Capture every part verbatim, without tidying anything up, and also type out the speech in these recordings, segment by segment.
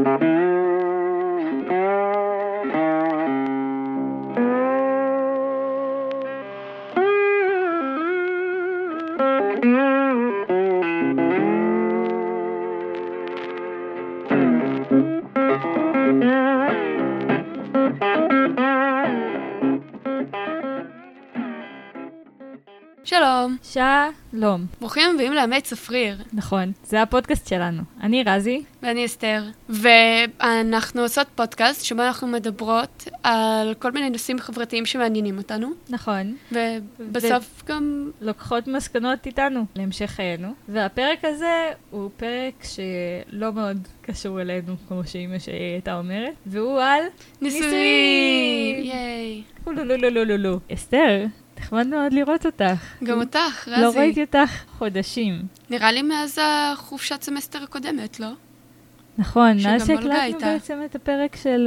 שלום. שלום. ברוכים הבאים לאמת צפריר. נכון, זה הפודקאסט שלנו. אני רזי. ואני אסתר. ואנחנו עושות פודקאסט שבו אנחנו מדברות על כל מיני נושאים חברתיים שמעניינים אותנו. נכון. ובסוף ו- גם... לוקחות מסקנות איתנו להמשך חיינו. והפרק הזה הוא פרק שלא מאוד קשור אלינו, כמו שאמא שלי הייתה אומרת. והוא על... ניסויים! ייי! לא, לא, לא, לא, לא, לא. אסתר. נחמד מאוד לראות אותך. גם אותך, רזי. לא ראיתי אותך חודשים. נראה לי מאז החופשת סמסטר הקודמת, לא? נכון, מאז שהקלטנו בעצם את הפרק של...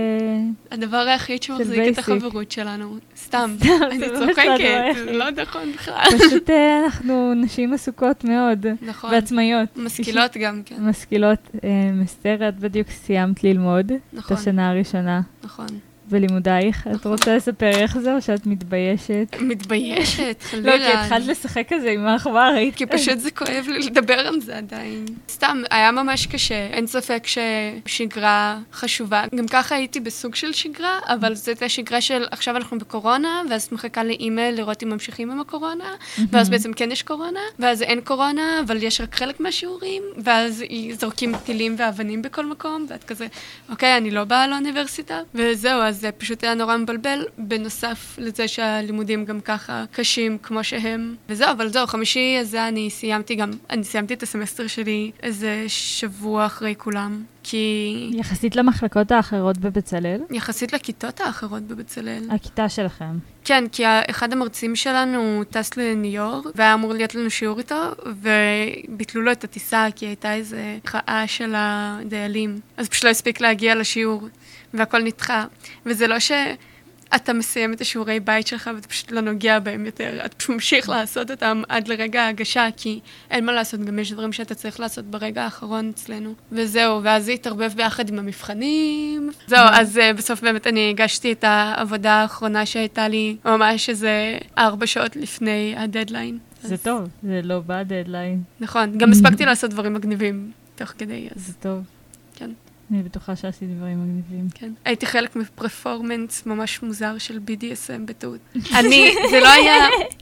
הדבר היחיד שמחזיק את החברות שלנו. סתם, אני צוחקת, לא נכון בכלל. פשוט אנחנו נשים עסוקות מאוד. נכון. ועצמאיות. משכילות גם, כן. משכילות. אסתר, את בדיוק סיימת ללמוד. את השנה הראשונה. נכון. בלימודייך. את רוצה לספר איך זה או שאת מתביישת? מתביישת, חלילה. לא, כי התחלת לשחק כזה עם העכבר. כי פשוט זה כואב לי לדבר על זה עדיין. סתם, היה ממש קשה. אין ספק ששגרה חשובה. גם ככה הייתי בסוג של שגרה, אבל זאת השגרה של עכשיו אנחנו בקורונה, ואז מחכה לאימייל לראות אם ממשיכים עם הקורונה, ואז בעצם כן יש קורונה, ואז אין קורונה, אבל יש רק חלק מהשיעורים, ואז זורקים טילים ואבנים בכל מקום, ואת כזה, אוקיי, אני לא באה לאוניברסיטה, וזהו, אז זה פשוט היה נורא מבלבל, בנוסף לזה שהלימודים גם ככה קשים כמו שהם. וזהו, אבל זהו, חמישי הזה אני סיימתי גם, אני סיימתי את הסמסטר שלי איזה שבוע אחרי כולם, כי... יחסית למחלקות האחרות בבצלאל? יחסית לכיתות האחרות בבצלאל. הכיתה שלכם. כן, כי אחד המרצים שלנו טס לניו יורק, והיה אמור להיות לנו שיעור איתו, וביטלו לו את הטיסה, כי הייתה איזה חאה של הדיילים. אז פשוט לא הספיק להגיע לשיעור. והכל נדחה, וזה לא שאתה מסיים את השיעורי בית שלך ואתה פשוט לא נוגע בהם יותר, אתה פשוט ממשיך לעשות אותם עד לרגע ההגשה, כי אין מה לעשות, גם יש דברים שאתה צריך לעשות ברגע האחרון אצלנו. וזהו, ואז זה התערבב ביחד עם המבחנים. זהו, אז בסוף באמת אני הגשתי את העבודה האחרונה שהייתה לי ממש איזה ארבע שעות לפני הדדליין. זה טוב, זה לא בא דדליין. נכון, גם הספקתי לעשות דברים מגניבים תוך כדי. זה טוב. כן. אני בטוחה שעשיתי דברים מגניבים. כן. הייתי חלק מפרפורמנס ממש מוזר של בי די אס אם בטעות. אני, זה לא היה...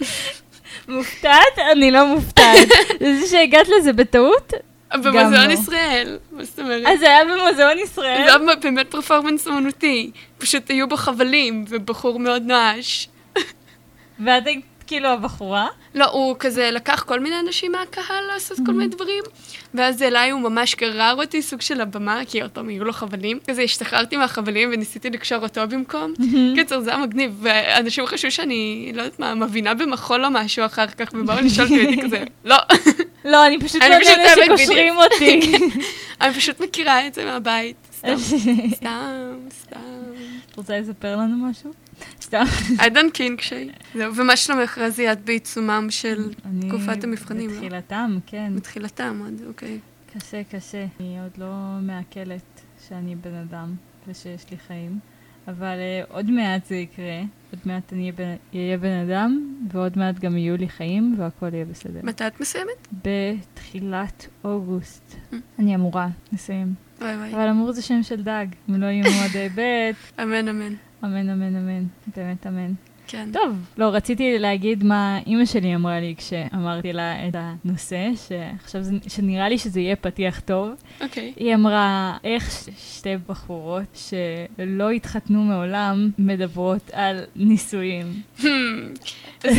מופתעת? אני לא מופתעת. זה שהגעת לזה בטעות? במוזיאון ישראל. מה זאת אומרת? אז זה היה במוזיאון ישראל? זה היה באמת פרפורמנס אמנותי. פשוט היו בו חבלים ובחור מאוד נואש. ואת היית כאילו הבחורה? לא, הוא כזה לקח כל מיני אנשים מהקהל לעשות כל מיני דברים, ואז אליי הוא ממש גרר אותי סוג של הבמה, כי עוד פעם היו לו חבלים. כזה השתחררתי מהחבלים וניסיתי לקשור אותו במקום. קיצר, זה היה מגניב, ואנשים חשבו שאני, לא יודעת מה, מבינה במחול או משהו אחר כך, ובאו לשאול אותי כזה, לא. לא, אני פשוט לא יודעת שקושרים אותי. אני פשוט מכירה את זה מהבית. סתם, סתם, סתם. את רוצה לספר לנו משהו? סתם. עדן קינג שי. זהו, ומה שלומך רזי, את בעיצומם של תקופת המבחנים, לא? בתחילתם, כן. בתחילתם, עוד, אוקיי. קשה, קשה. אני עוד לא מעכלת שאני בן אדם ושיש לי חיים, אבל עוד מעט זה יקרה. עוד מעט אני אהיה בן אדם, ועוד מעט גם יהיו לי חיים, והכל יהיה בסדר. מתי את מסיימת? בתחילת אוגוסט. אני אמורה לסיים. וואי וואי. אבל אמור זה שם של דג. אם לא יהיו מועדי ב'. אמן, אמן. אמן, אמן, אמן. באמת אמן. כן. טוב, לא, רציתי להגיד מה אמא שלי אמרה לי כשאמרתי לה את הנושא, שעכשיו שנראה לי שזה יהיה פתיח טוב. אוקיי. היא אמרה, איך שתי בחורות שלא התחתנו מעולם מדברות על נישואים. אז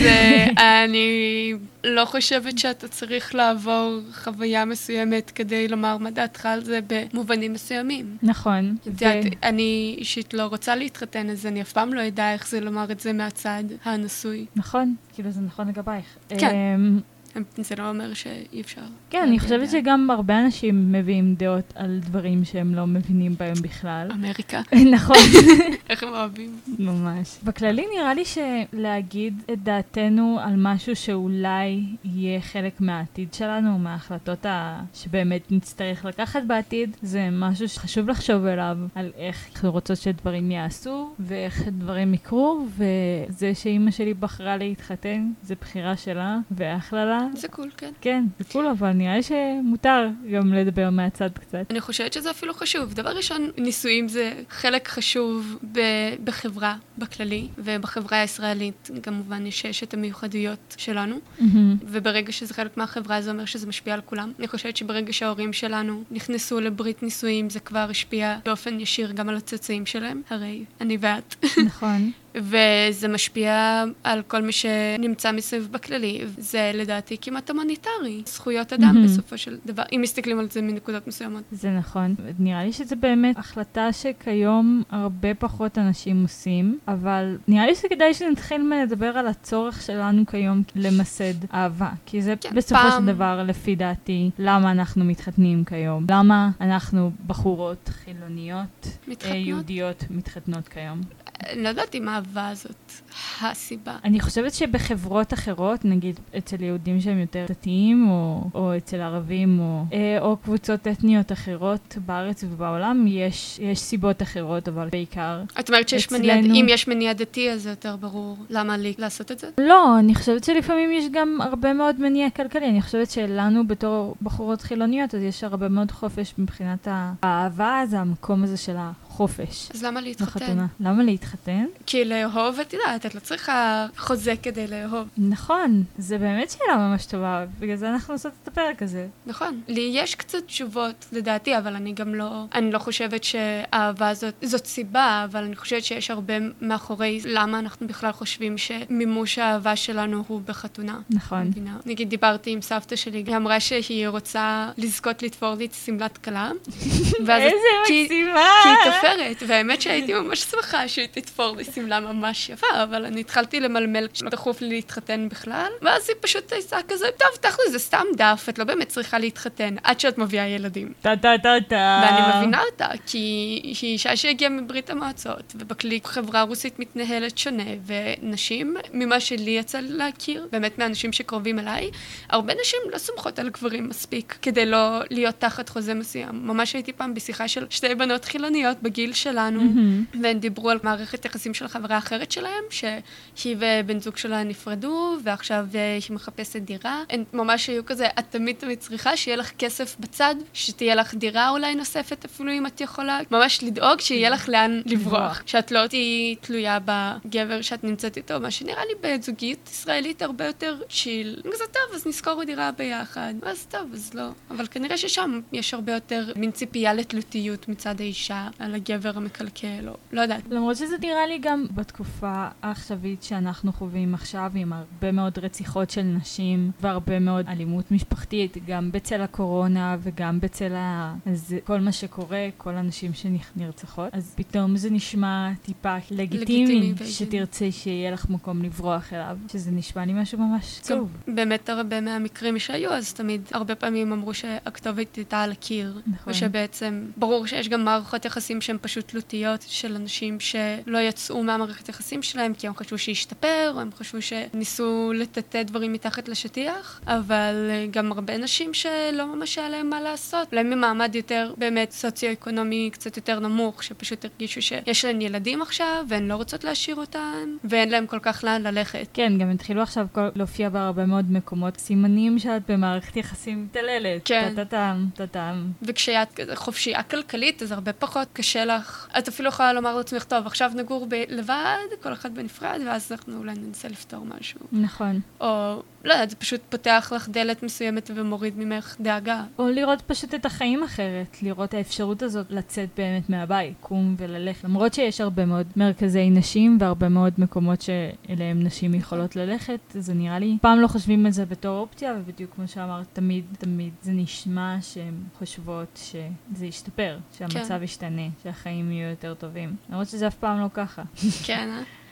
אני לא חושבת שאתה צריך לעבור חוויה מסוימת כדי לומר מה דעתך על זה במובנים מסוימים. נכון. אני אישית לא רוצה להתחתן, אז אני אף פעם לא יודע איך זה לומר את זה מהצד הנשוי. נכון, כאילו זה נכון לגבייך. כן. זה לא אומר שאי אפשר. כן, אני חושבת שגם הרבה אנשים מביאים דעות על דברים שהם לא מבינים בהם בכלל. אמריקה. נכון. איך הם אוהבים. ממש. בכללי נראה לי שלהגיד את דעתנו על משהו שאולי יהיה חלק מהעתיד שלנו, מההחלטות ה... שבאמת נצטרך לקחת בעתיד, זה משהו שחשוב לחשוב עליו, על איך אנחנו רוצות שדברים יעשו, ואיך דברים יקרו, וזה שאמא שלי בחרה להתחתן, זה בחירה שלה, ואחלה לה. זה קול, כן. כן, זה קול, אבל נראה לי שמותר גם לדבר מהצד קצת. אני חושבת שזה אפילו חשוב. דבר ראשון, נישואים זה חלק חשוב ב- בחברה, בכללי, ובחברה הישראלית, כמובן, יש את המיוחדויות שלנו, mm-hmm. וברגע שזה חלק מהחברה, זה אומר שזה משפיע על כולם. אני חושבת שברגע שההורים שלנו נכנסו לברית נישואים, זה כבר השפיע באופן ישיר גם על הצאצאים שלהם, הרי אני ואת. נכון. וזה משפיע על כל מי שנמצא מסביב בכללי. זה לדעתי כמעט הומניטרי. זכויות אדם mm-hmm. בסופו של דבר, אם מסתכלים על זה מנקודות מסוימות. זה נכון. נראה לי שזה באמת החלטה שכיום הרבה פחות אנשים עושים, אבל נראה לי שכדאי שנתחיל מלדבר על הצורך שלנו כיום למסד אהבה. כי זה כן, בסופו פעם... של דבר, לפי דעתי, למה אנחנו מתחתנים כיום. למה אנחנו בחורות חילוניות, מתחתנות? יהודיות מתחתנות כיום. לא יודעת אם האהבה הזאת הסיבה. אני חושבת שבחברות אחרות, נגיד אצל יהודים שהם יותר דתיים, או, או אצל ערבים, או, או קבוצות אתניות אחרות בארץ ובעולם, יש, יש סיבות אחרות, אבל בעיקר את אומרת שיש אצלנו... מניע, אם יש מניע דתי, אז זה יותר ברור למה לי לעשות את זה? לא, אני חושבת שלפעמים יש גם הרבה מאוד מניע כלכלי. אני חושבת שלנו בתור בחורות חילוניות, אז יש הרבה מאוד חופש מבחינת האהבה, זה המקום הזה של החופש. אז למה להתחתן? בחתונה. למה להתחתן? כי לאהוב, את יודעת, את לא צריכה חוזה כדי לאהוב. נכון, זה באמת שאלה ממש טובה, בגלל זה אנחנו עושות את הפרק הזה. נכון. לי יש קצת תשובות, לדעתי, אבל אני גם לא, אני לא חושבת שהאהבה הזאת, זאת סיבה, אבל אני חושבת שיש הרבה מאחורי למה אנחנו בכלל חושבים שמימוש האהבה שלנו הוא בחתונה. נכון. מבינה? נגיד, דיברתי עם סבתא שלי, היא אמרה שהיא רוצה לזכות לתפור לי את סמלת כלה. איזה מקסימה! כי היא תופרת, והאמת שהייתי ממש שמחה שהיא תתפור לי סמלה ממש יפה, אבל אני התחלתי למלמל כשלא דחוף לי להתחתן בכלל, ואז היא פשוט הייתה כזה, טוב, תכל'ס, זה סתם דף, את לא באמת צריכה להתחתן, עד שאת מביאה ילדים. טה טה טה טה. ואני מבינה אותה, כי היא אישה שהגיעה מברית המועצות, ובכלי חברה רוסית מתנהלת שונה, ונשים, ממה שלי יצא להכיר, באמת מהאנשים שקרובים אליי, הרבה נשים לא סומכות על גברים מספיק, כדי לא להיות תחת חוזה מסוים. ממש הייתי פעם בשיחה של שתי בנות חילוניות בגיל שלנו, mm-hmm. והן דיברו על מערכת יחסים של חברה אחרת שלהם, שהיא ובן זוג שלה נפרדו, ועכשיו היא מחפשת דירה. הן ממש היו כזה, את תמיד תמיד צריכה שיהיה לך כסף בצד, שתהיה לך דירה אולי נוספת אפילו אם את יכולה. ממש לדאוג שיהיה לך לאן לברוח, שאת לא תהיי תלויה בגבר שאת נמצאת איתו, מה שנראה לי בזוגיות ישראלית הרבה יותר צ'יל. זה טוב, אז נזכור דירה ביחד. אז טוב, אז לא. אבל כנראה ששם יש הרבה יותר מין ציפייה לתלותיות מצד האישה על הגבר המקלקל, או לא יודעת. למרות שזה נראה לי גם בתקופה העכשווית שאנחנו חווים עכשיו, עם הרבה מאוד רציחות של נשים, והרבה מאוד אלימות משפחתית, גם בצל הקורונה וגם בצל ה... אז כל מה שקורה, כל הנשים שנרצחות, אז פתאום זה נשמע טיפה לגיטימי, לגיטימי שתרצה שיהיה לך מקום לברוח אליו, שזה נשמע לי משהו ממש טוב. באמת הרבה מהמקרים שהיו, אז תמיד הרבה פעמים אמרו שהכתובת הייתה על הקיר, נכון. ושבעצם ברור שיש גם מערכות יחסים שהן פשוט תלותיות של אנשים שלא יצאו מהמערכת יחסים שלהם, כי הם חשבו שישתפר, או הם חשבו שניסו לטאטא דברים מתחת לשטיח, אבל גם הרבה נשים שלא ממש היה להם מה לעשות. אולי ממעמד יותר באמת סוציו-אקונומי קצת יותר נמוך, שפשוט הרגישו שיש להן ילדים עכשיו, והן לא רוצות להשאיר אותן, ואין להם כל כך לאן ללכת. כן, גם התחילו עכשיו להופיע בהרבה מאוד מקומות סימנים שאת במערכת יחסים מתעללת. כן. טה-טם, טה-טם. וכשאת חופשייה כלכלית, אז הרבה פחות קשה לך. את אפילו יכולה לומר לעצמך, טוב, עכשיו נגור ב- לבד, כל אחד בנפרד, ואז אנחנו אולי ננסה לפתור משהו. נכון. או, לא יודעת, זה פשוט פותח לך דלת מסוימת ומוריד ממך דאגה. או לראות פשוט את החיים אחרת, לראות האפשרות הזאת לצאת באמת מהבית, קום וללכת. למרות שיש הרבה מאוד מרכזי נשים, והרבה מאוד מקומות שאליהם נשים יכולות ללכת, זה נראה לי, פעם לא חושבים על זה בתור אופציה, ובדיוק כמו שאמרת, תמיד, תמיד זה נשמע שהן חושבות שזה ישתפר, שהמצב ישתנה, שהחיים יהיו יותר טובים. למרות שזה אף פעם לא ככה. כן, אה?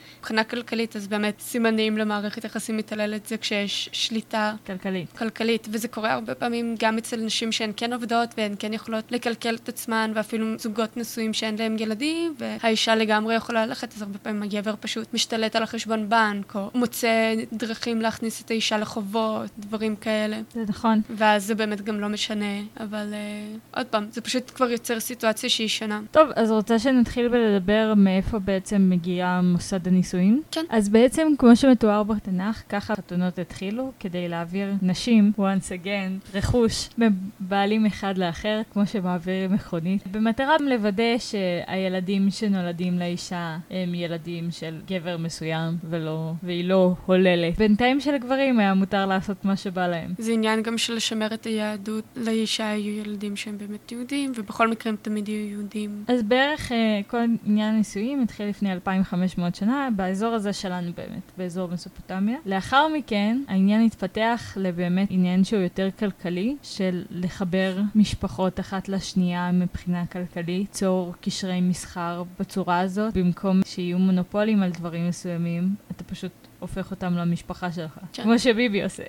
מבחינה כלכלית, אז באמת סימנים למערכת יחסים מתעללת זה כשיש שליטה כלכלית. כלכלית, וזה קורה הרבה פעמים גם אצל נשים שהן כן עובדות, והן כן יכולות לקלקל את עצמן, ואפילו זוגות נשואים שאין להם ילדים, והאישה לגמרי יכולה ללכת, אז הרבה פעמים הגבר פשוט משתלט על החשבון בנק, או מוצא דרכים להכניס את האישה לחובות, דברים כאלה. זה נכון. ואז זה באמת גם לא משנה, אבל uh, עוד פעם, זה פשוט כבר יוצר סיטואציה שהיא שונה. טוב, אז רוצה שנתחיל בלדבר מאיפה בעצם מגיע מוסד הנישואין? כן. אז בעצם, כמו שמתואר בתנ"ך, ככה חתונות התחילו, כדי להעביר נשים, once again, רכוש מבעלים אחד לאחר, כמו שמעבירים מכונית, במטרה לוודא שהילדים שנולדים לאישה הם ילדים של גבר מסוים, ולא, והיא לא הוללת. בינתיים של הגברים היה מותר לעשות מה שבא להם. זה עניין גם של לשמר את היהדות, לאישה היו ילדים שהם באמת יהודים, ובכל מקרה הם תמיד יהיו יהודים. אז בערך כל עניין הנישואים התחיל לפני אלפיים וחמש מאות שנה, באזור הזה שלנו באמת, באזור מסופוטמיה. לאחר מכן, העניין התפתח לבאמת עניין שהוא יותר כלכלי, של לחבר משפחות אחת לשנייה מבחינה כלכלית, צור קשרי מסחר בצורה הזאת, במקום שיהיו מונופולים על דברים מסוימים, אתה פשוט הופך אותם למשפחה שלך. כן. כמו שביבי עושה.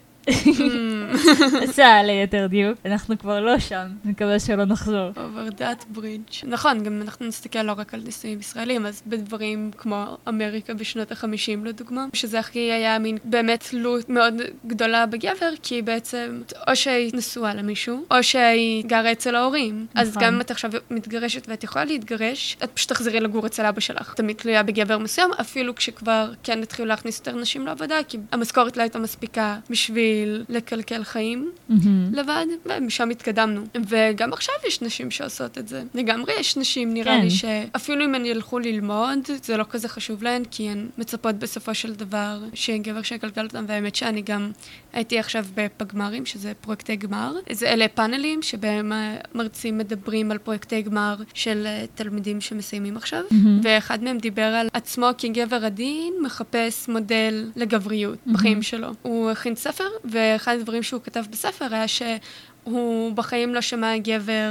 עשה ליתר דיוק, אנחנו כבר לא שם, מקווה שלא נחזור. over that bridge. נכון, גם אנחנו נסתכל לא רק על נישואים ישראלים, אז בדברים כמו אמריקה בשנות החמישים לדוגמה, שזה הכי היה מין באמת תלות מאוד גדולה בגבר, כי בעצם או שהיא נשואה למישהו, או שהיא גרה אצל ההורים. אז גם אם את עכשיו מתגרשת ואת יכולה להתגרש, את פשוט תחזרי לגור אצל אבא שלך. תמיד תלויה בגבר מסוים, אפילו כשכבר כן התחילו להכניס יותר נשים לעבודה, כי המשכורת לא הייתה מספיקה בשביל לקלקל חיים לבד, ומשם התקדמנו. וגם עכשיו יש נשים שעושות את זה. לגמרי יש נשים, נראה לי, שאפילו אם הן ילכו ללמוד, זה לא כזה חשוב להן, כי הן מצפות בסופו של דבר שגבר שיקלקל אותם, והאמת שאני גם הייתי עכשיו בפגמרים, שזה פרויקטי גמר. אלה פאנלים שבהם מרצים מדברים על פרויקטי גמר של תלמידים שמסיימים עכשיו, ואחד מהם דיבר על עצמו כגבר עדין, מחפש מודל לגבריות בחיים שלו. הוא הכין ספר, ואחד הדברים שהוא כתב בספר היה שהוא בחיים לא שמע גבר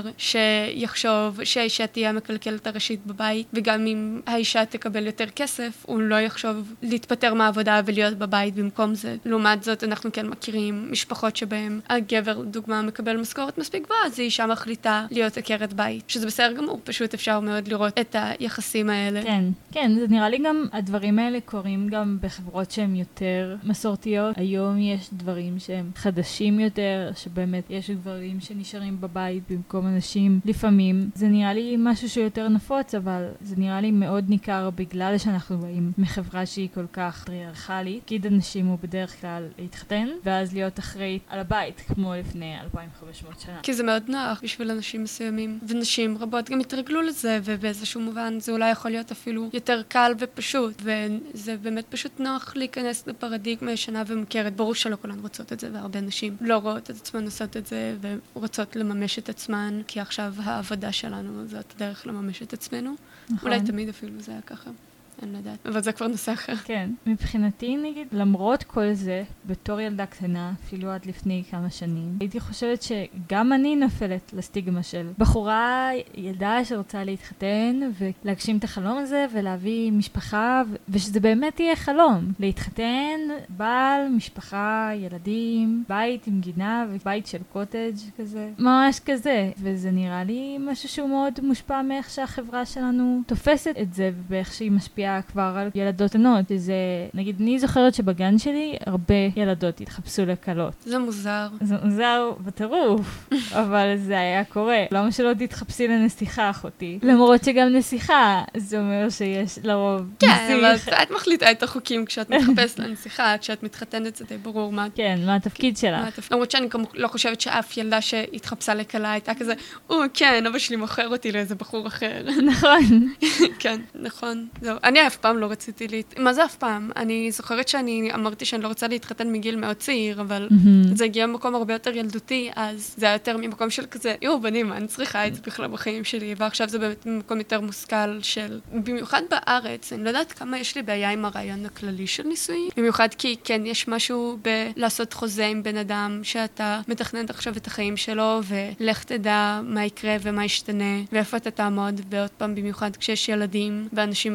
שיחשוב שהאישה תהיה מקלקלת הראשית בבית, וגם אם האישה תקבל יותר כסף, הוא לא יחשוב להתפטר מהעבודה ולהיות בבית במקום זה. לעומת זאת, אנחנו כן מכירים משפחות שבהם הגבר, דוגמה, מקבל משכורת מספיק גבוהה, אז האישה מחליטה להיות עקרת בית, שזה בסדר גמור, פשוט אפשר מאוד לראות את היחסים האלה. כן, כן, זה נראה לי גם, הדברים האלה קורים גם בחברות שהן יותר מסורתיות. היום יש דברים שהם חדשים יותר, שבאמת יש גברים שנשארים בבית במקום אנשים. לפעמים זה נראה לי משהו שיותר נפוץ, אבל זה נראה לי מאוד ניכר בגלל שאנחנו באים מחברה שהיא כל כך טריארכלית. תפקיד הנשים הוא בדרך כלל להתחתן, ואז להיות אחראית על הבית, כמו לפני אלפיים וחמש מאות שנה. כי זה מאוד נוח בשביל אנשים מסוימים, ונשים רבות גם התרגלו לזה, ובאיזשהו מובן זה אולי יכול להיות אפילו יותר קל ופשוט, וזה באמת פשוט נוח להיכנס לפרדיגמה ישנה ומוכרת. ברור שלא כולן רוצות את זה, והרבה נשים לא רואות את עצמן עושות את זה, ורוצות לממש את עצמן, כי עכשיו העבודה שלנו זאת דרך לממש את עצמנו. נכון. אולי תמיד אפילו זה היה ככה. אני לא יודעת, אבל זה כבר נושא אחר. כן, מבחינתי נגיד, למרות כל זה, בתור ילדה קטנה, אפילו עד לפני כמה שנים, הייתי חושבת שגם אני נופלת לסטיגמה של בחורה, ילדה שרוצה להתחתן, ולהגשים את החלום הזה, ולהביא משפחה, ושזה באמת יהיה חלום. להתחתן, בעל, משפחה, ילדים, בית עם גינה, ובית של קוטג' כזה. ממש כזה. וזה נראה לי משהו שהוא מאוד מושפע מאיך שהחברה שלנו תופסת את זה, ובאיך שהיא משפיעה כבר על ילדות ענות. זה, נגיד, אני זוכרת שבגן שלי הרבה ילדות התחפשו לקלות. זה מוזר. זה מוזר בטירוף, אבל זה היה קורה. למה שלא תתחפשי לנסיכה, אחותי? למרות שגם נסיכה, זה אומר שיש לרוב כן, נסיך. אבל את מחליטה את החוקים כשאת מתחפשת לנסיכה, כשאת מתחתנת זה די ברור מה... כן, מה התפקיד שלה. למרות שאני לא חושבת שאף ילדה שהתחפשה לקלה הייתה כזה, או, כן, אבא שלי מוכר אותי לאיזה בחור אחר. נכון. כן, נכון. זהו. אני אף פעם לא רציתי להת... מה זה אף פעם? אני זוכרת שאני אמרתי שאני לא רוצה להתחתן מגיל מאוד צעיר, אבל זה הגיע ממקום הרבה יותר ילדותי, אז זה היה יותר ממקום של כזה, יו, בנים, אני צריכה את זה בכלל בחיים שלי, ועכשיו זה באמת ממקום יותר מושכל של... במיוחד בארץ, אני לא יודעת כמה יש לי בעיה עם הרעיון הכללי של נישואים, במיוחד כי כן, יש משהו בלעשות חוזה עם בן אדם, שאתה מתכנן עכשיו את החיים שלו, ולך תדע מה יקרה ומה ישתנה, ואיפה אתה תעמוד, ועוד פעם במיוחד כשיש ילדים, ואנשים יכולים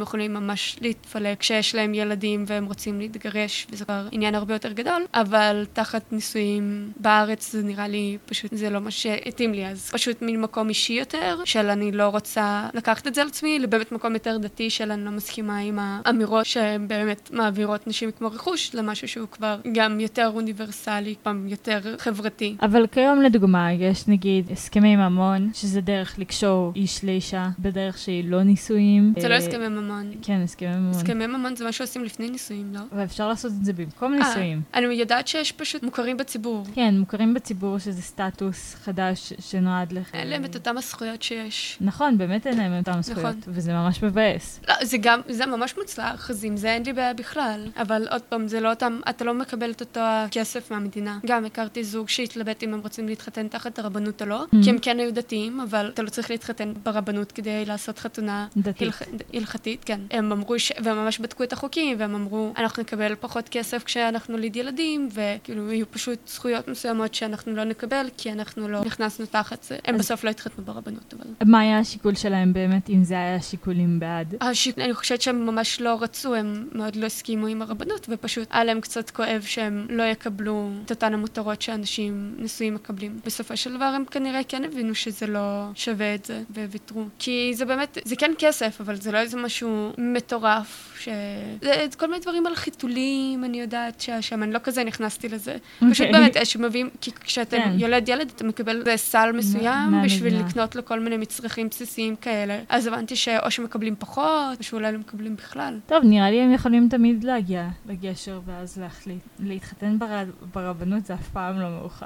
ממש להתפלג כשיש להם ילדים והם רוצים להתגרש, וזה כבר עניין הרבה יותר גדול, אבל תחת נישואים בארץ זה נראה לי פשוט, זה לא מה שהתאים לי, אז פשוט מין מקום אישי יותר, של אני לא רוצה לקחת את זה על עצמי, לבאמת מקום יותר דתי של אני לא מסכימה עם האמירות שהן באמת מעבירות נשים כמו רכוש, למשהו שהוא כבר גם יותר אוניברסלי, פעם יותר חברתי. אבל כיום לדוגמה, יש נגיד הסכמי ממון, שזה דרך לקשור איש לאישה, בדרך שהיא לא נישואים. זה לא הסכמי ממון. כן, הסכמי ממון. הסכמי ממון זה מה שעושים לפני נישואים, לא? ואפשר לעשות את זה במקום נישואים. אני יודעת שיש פשוט מוכרים בציבור. כן, מוכרים בציבור שזה סטטוס חדש שנועד לך. אין להם את אותם הזכויות שיש. נכון, באמת אין להם את אותם הזכויות, וזה ממש מבאס. לא, זה גם, זה ממש מוצלח, אז עם זה אין לי בעיה בכלל. אבל עוד פעם, זה לא אותם, אתה לא מקבל את אותו הכסף מהמדינה. גם הכרתי זוג שהתלבט אם הם רוצים להתחתן תחת הרבנות או לא, כי הם כן היו דתיים, אבל אתה לא צריך להתחתן ברבנות כדי לעשות חתונה הלכתית, כן. הם אמרו, ש... והם ממש בדקו את החוקים, והם אמרו, אנחנו נקבל פחות כסף כשאנחנו נוליד ילדים, וכאילו יהיו פשוט זכויות מסוימות שאנחנו לא נקבל, כי אנחנו לא נכנסנו תחת זה. הם בסוף לא התחתנו ברבנות, אבל... מה היה השיקול שלהם באמת, אם זה היה שיקולים בעד? השיק... אני חושבת שהם ממש לא רצו, הם מאוד לא הסכימו עם הרבנות, ופשוט היה להם קצת כואב שהם לא יקבלו את אותן המותרות שאנשים נשואים מקבלים. בסופו של דבר הם כנראה כן הבינו שזה לא שווה את זה, וויתרו. כי זה באמת, זה כן כסף, אבל זה לא איזה משהו מטורף, ש... זה כל מיני דברים על חיתולים, אני יודעת שהשם, אני לא כזה נכנסתי לזה. Okay. פשוט באמת, שמביאים, כי כשאתה כן. יולד ילד, אתה מקבל סל מסוים, מה, בשביל מה לקנות לו כל מיני מצרכים בסיסיים כאלה. אז הבנתי שאו שמקבלים פחות, או שאולי לא מקבלים בכלל. טוב, נראה לי הם יכולים תמיד להגיע לגשר, ואז להחליט. להתחתן בר... ברבנות זה אף פעם לא מאוחר.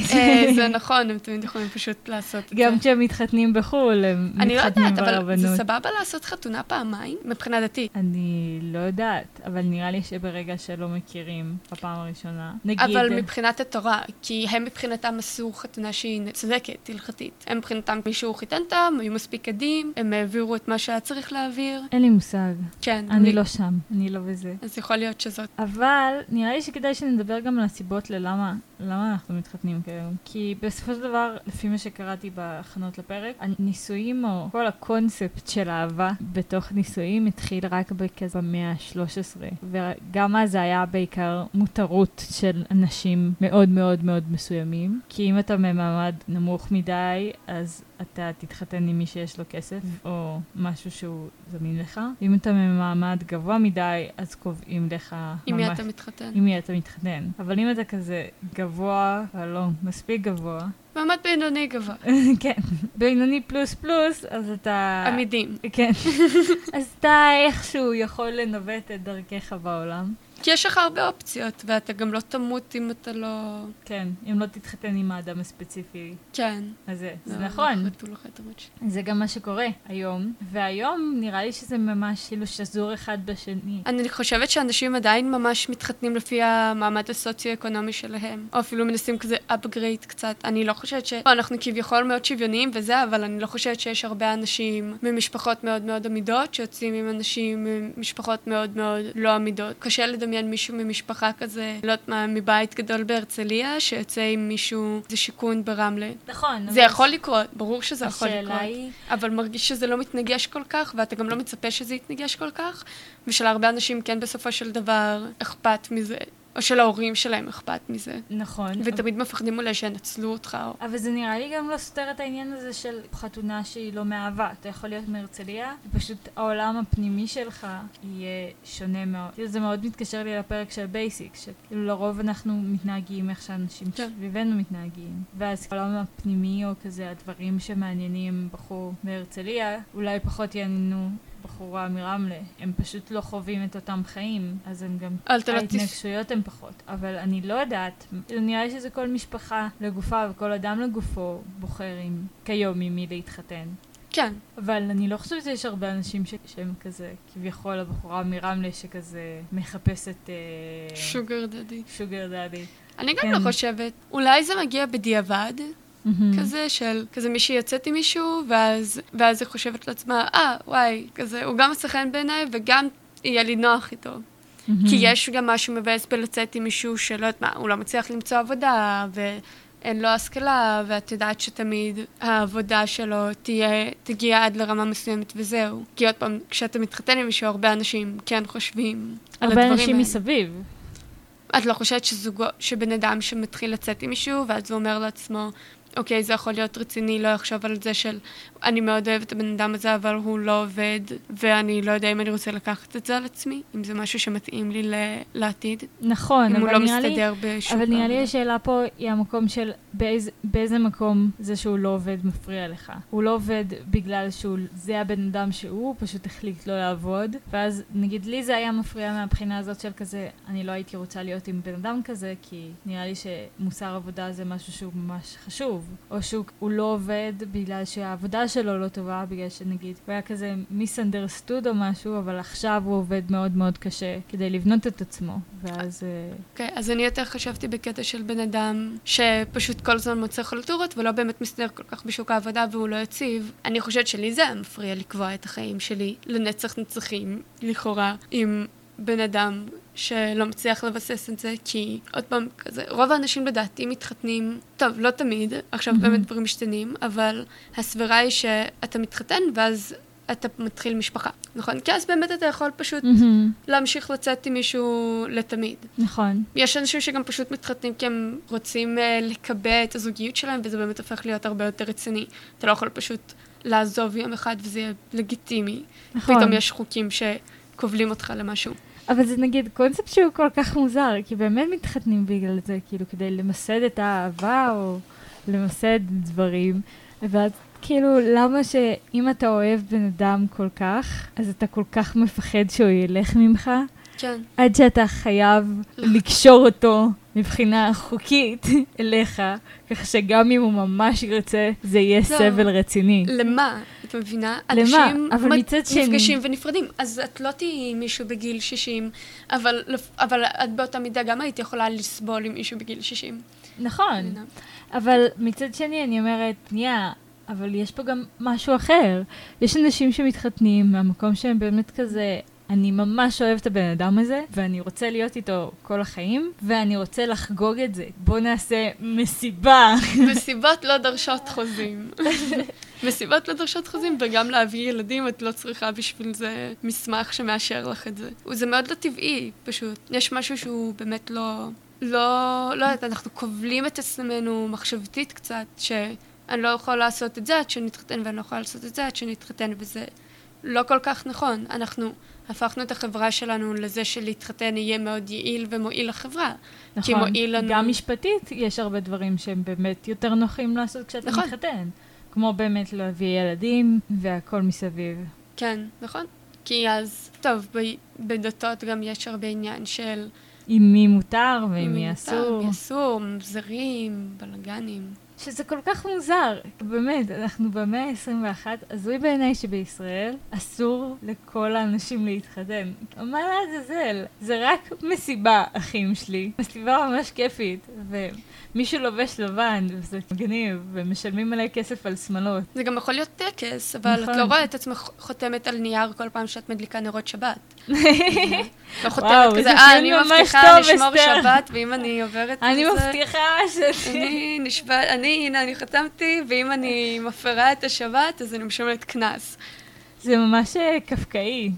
זה נכון, הם תמיד יכולים פשוט לעשות את זה. גם כשהם מתחתנים בחול, הם מתחתנים ברבנות. אני לא יודעת, אבל זה סבבה לעשות חתונה פעמיים, מבחינה דתית. אני לא יודעת, אבל נראה לי שברגע שלא מכירים בפעם הראשונה, נגיד... אבל מבחינת התורה, כי הם מבחינתם עשו חתונה שהיא צדקת, הלכתית. הם מבחינתם מישהו חיתנתם, היו מספיק עדים, הם העבירו את מה שהיה צריך להעביר. אין לי מושג. כן. אני לא שם, אני לא בזה. אז יכול להיות שזאת. אבל נראה לי שכדאי שנדבר גם על הסיבות ללמה, למה אנחנו מתחתנים כיום. כי בסופו של דבר, לפי מה שקראתי בהכנות לפרק, הנישואים או כל הקונספט של אהבה בתוך נישואים התחיל רק בכזה במאה ה-שלוש עשרה. וגם אז זה היה בעיקר מותרות של אנשים מאוד מאוד מאוד מסוימים. כי אם אתה ממעמד נמוך מדי, אז אתה תתחתן עם מי שיש לו כסף, או משהו שהוא זמין לך. אם אתה ממעמד גבוה מדי, אז קובעים לך ממש... עם מי אתה מתחתן. עם מי אתה מתחתן. אבל אם אתה כזה גבוה, אבל לא, מספיק גבוה. מעמד בינוני גבוה. כן. בינוני פלוס פלוס, אז אתה... עמידים. כן. אז אתה איכשהו יכול לנווט את דרכך בעולם. כי יש לך הרבה אופציות, ואתה גם לא תמות אם אתה לא... כן, אם לא תתחתן עם האדם הספציפי. כן. אז זה, זה נכון. זה גם מה שקורה היום, והיום נראה לי שזה ממש כאילו שזור אחד בשני. אני חושבת שאנשים עדיין ממש מתחתנים לפי המעמד הסוציו-אקונומי שלהם, או אפילו מנסים כזה upgrade קצת. אני לא חושבת ש... אנחנו כביכול מאוד שוויוניים וזה, אבל אני לא חושבת שיש הרבה אנשים ממשפחות מאוד מאוד עמידות, שיוצאים עם אנשים ממשפחות מאוד מאוד לא עמידות. קשה לדמיין מישהו ממשפחה כזה, לא יודעת מה, מבית גדול בהרצליה, שיוצא עם מישהו, זה שיכון ברמלה. נכון. זה יכול לקרות, ברור שזה יכול לקרות. היא... אבל מרגיש שזה לא מתנגש כל כך, ואתה גם לא מצפה שזה יתנגש כל כך, ושל הרבה אנשים כן בסופו של דבר אכפת מזה. או של ההורים שלהם אכפת מזה. נכון. ותמיד אבל... מפחדים אולי שינצלו אותך. או... אבל זה נראה לי גם לא סותר את העניין הזה של חתונה שהיא לא מאהבה. אתה יכול להיות מהרצליה, ופשוט העולם הפנימי שלך יהיה שונה מאוד. כאילו זה מאוד מתקשר לי לפרק של בייסיק, שכאילו לרוב אנחנו מתנהגים איך שאנשים כן. סביבנו מתנהגים. ואז העולם הפנימי או כזה, הדברים שמעניינים בחור מהרצליה, אולי פחות יעניינו בחורה מרמלה, הם פשוט לא חווים את אותם חיים, אז הם גם, ההתנגשויות הן פחות. אבל אני לא יודעת, נראה לי שזה כל משפחה לגופה וכל אדם לגופו בוחר עם, כיום עם מי להתחתן. כן. אבל אני לא חושבת שיש הרבה אנשים ש... שהם כזה, כביכול הבחורה מרמלה שכזה מחפשת... שוגר דדי. שוגר דדי. אני גם כן. לא חושבת, אולי זה מגיע בדיעבד, Mm-hmm. כזה של, כזה מישהי יוצאת עם מישהו, ואז, ואז היא חושבת לעצמה, אה, וואי, כזה, הוא גם מצחן בעיניי, וגם יהיה לי נוח איתו. Mm-hmm. כי יש גם משהו מבאס בלצאת עם מישהו שלא יודעת מה, הוא לא מצליח למצוא עבודה, אין לו השכלה, ואת יודעת שתמיד העבודה שלו תהיה, תגיע עד לרמה מסוימת וזהו. כי עוד פעם, כשאתה מתחתן עם מישהו, הרבה אנשים כן חושבים על הדברים האלה. הרבה אנשים מסביב. את לא חושבת שזוג, שבן אדם שמתחיל לצאת עם מישהו, ואז הוא אומר לעצמו, אוקיי, זה יכול להיות רציני, לא יחשוב על זה של, אני מאוד אוהב את הבן אדם הזה, אבל הוא לא עובד, ואני לא יודע אם אני רוצה לקחת את זה על עצמי, אם זה משהו שמתאים לי לעתיד. נכון, אבל נראה לי, אבל נראה לי השאלה פה היא המקום של באיז, באיזה מקום זה שהוא לא עובד מפריע לך. הוא לא עובד בגלל שזה הבן אדם שהוא, פשוט החליט לא לעבוד, ואז נגיד לי זה היה מפריע מהבחינה הזאת של כזה, אני לא הייתי רוצה להיות עם בן אדם כזה, כי נראה לי שמוסר עבודה זה משהו שהוא ממש חשוב. או שהוא לא עובד בגלל שהעבודה שלו לא טובה, בגלל שנגיד הוא היה כזה מיסאנדרסטוד או משהו, אבל עכשיו הוא עובד מאוד מאוד קשה כדי לבנות את עצמו, ואז... אוקיי, אז אני יותר חשבתי בקטע של בן אדם שפשוט כל הזמן מוצא חלטורות ולא באמת מסתדר כל כך בשוק העבודה והוא לא יציב. אני חושבת שלי זה מפריע לקבוע את החיים שלי לנצח נצחים, לכאורה, עם בן אדם שלא מצליח לבסס את זה, כי עוד פעם כזה, רוב האנשים לדעתי מתחתנים, טוב, לא תמיד, עכשיו mm-hmm. באמת דברים משתנים, אבל הסברה היא שאתה מתחתן ואז אתה מתחיל משפחה, נכון? כי אז באמת אתה יכול פשוט mm-hmm. להמשיך לצאת עם מישהו לתמיד. נכון. יש אנשים שגם פשוט מתחתנים כי הם רוצים uh, לקבע את הזוגיות שלהם, וזה באמת הופך להיות הרבה יותר רציני. אתה לא יכול פשוט לעזוב יום אחד וזה יהיה לגיטימי. נכון. פתאום יש חוקים שקובלים אותך למשהו. אבל זה נגיד קונספט שהוא כל כך מוזר, כי באמת מתחתנים בגלל זה, כאילו כדי למסד את האהבה או למסד דברים, ואז כאילו למה שאם אתה אוהב בן אדם כל כך, אז אתה כל כך מפחד שהוא ילך ממך, כן. עד שאתה חייב לקשור אותו מבחינה חוקית אליך, כך שגם אם הוא ממש ירצה, זה יהיה לא. סבל רציני. למה? את מבינה? למה? אבל מד... מצד שני... נפגשים ונפרדים. אז את לא תהיי מישהו בגיל שישים, אבל, אבל את באותה מידה גם היית יכולה לסבול עם מישהו בגיל שישים. נכון. אבל מצד שני אני אומרת, פנייה, אבל יש פה גם משהו אחר. יש אנשים שמתחתנים מהמקום שהם באמת כזה... אני ממש אוהב את הבן אדם הזה, ואני רוצה להיות איתו כל החיים, ואני רוצה לחגוג את זה. בוא נעשה מסיבה. מסיבות לא דרשות חוזים. מסיבות לא דרשות חוזים, וגם להביא ילדים, את לא צריכה בשביל זה מסמך שמאשר לך את זה. זה מאוד לא טבעי, פשוט. יש משהו שהוא באמת לא... לא... לא יודעת, אנחנו קובלים את עצמנו מחשבתית קצת, שאני לא יכולה לעשות את זה עד שנתחתן, ואני לא יכולה לעשות את זה עד שנתחתן, וזה לא כל כך נכון. אנחנו... הפכנו את החברה שלנו לזה שלהתחתן יהיה מאוד יעיל ומועיל לחברה. נכון, כי מועיל לנו... גם משפטית יש הרבה דברים שהם באמת יותר נוחים לעשות כשאתה נכון. מתחתן. כמו באמת להביא ילדים והכל מסביב. כן, נכון. כי אז, טוב, ב... בדתות גם יש הרבה עניין של... עם מי מותר ועם מי אסור. מי אסור, זרים, בלגנים. שזה כל כך מוזר. באמת, אנחנו במאה ה-עשרים ואחת, הזוי בעיניי שבישראל אסור לכל האנשים להתחתן. מה לעזאזל? זה רק מסיבה, אחים שלי. מסיבה ממש כיפית. ומישהו לובש לבן, וזה מגניב, ומשלמים עליי כסף על שמלות. זה גם יכול להיות טקס, אבל נכון. את לא רואה את עצמך חותמת על נייר כל פעם שאת מדליקה נרות שבת. לא חותמת כזה, אה, אני מבטיחה לשמור שבת, ואם אני עוברת את זה... אני מבטיחה ש... אני נשבע, אני, הנה, אני חתמתי, ואם אני מפרה את השבת, אז אני משלמת קנס. זה ממש קפקאי.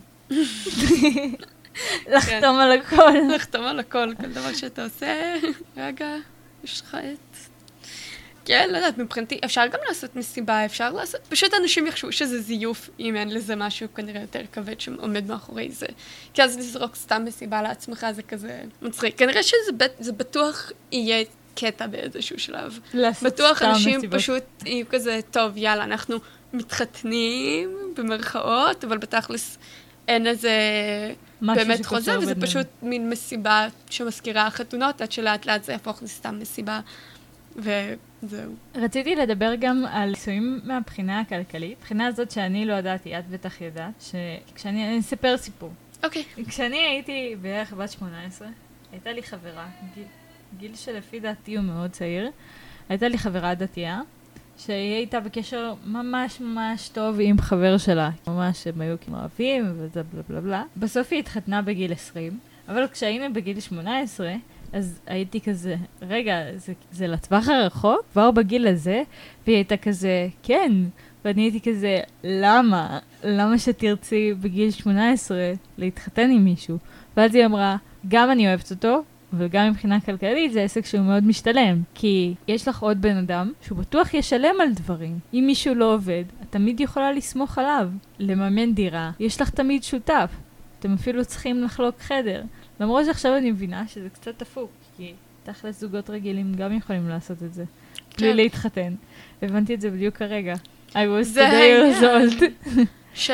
לחתום על הכל. לחתום על הכל, כל דבר שאתה עושה. רגע, יש לך את... כן, לא יודעת, מבחינתי, אפשר גם לעשות מסיבה, אפשר לעשות... פשוט אנשים יחשבו שזה זיוף, אם אין לזה משהו כנראה יותר כבד שעומד מאחורי זה. כי אז לזרוק סתם מסיבה לעצמך, זה כזה מצחיק. כנראה שזה בטוח יהיה קטע באיזשהו שלב. בטוח אנשים פשוט יהיו כזה, טוב, יאללה, אנחנו מתחתנים במרכאות, אבל בתכלס אין איזה באמת חוזה, וזה פשוט מין מסיבה שמזכירה חתונות, עד שלאט לאט זה יהפוך לסתם מסיבה. וזהו. רציתי לדבר גם על נישואים מהבחינה הכלכלית. מבחינה הזאת שאני לא ידעתי, את בטח ידעת, שכשאני אני אספר סיפור. אוקיי. Okay. כשאני הייתי בערך בת שמונה עשרה, הייתה לי חברה, גיל, גיל שלפי דעתי הוא מאוד צעיר, הייתה לי חברה דתייה, שהיא הייתה בקשר ממש ממש טוב עם חבר שלה. ממש הם היו כמו אוהבים וזה בלה בלה בלה. בסוף היא התחתנה בגיל עשרים, אבל כשהיינו בגיל שמונה עשרה, אז הייתי כזה, רגע, זה, זה לטווח הרחוק? כבר בגיל הזה? והיא הייתה כזה, כן. ואני הייתי כזה, למה? למה שתרצי בגיל שמונה עשרה להתחתן עם מישהו? ואז היא אמרה, גם אני אוהבת אותו, וגם מבחינה כלכלית זה עסק שהוא מאוד משתלם. כי יש לך עוד בן אדם שהוא בטוח ישלם על דברים. אם מישהו לא עובד, את תמיד יכולה לסמוך עליו. לממן דירה, יש לך תמיד שותף. אתם אפילו צריכים לחלוק חדר. למרות שעכשיו אני מבינה שזה קצת תפוק, כי תכלס זוגות רגילים גם יכולים לעשות את זה. בלי להתחתן. הבנתי את זה בדיוק כרגע. I was today years old. ש,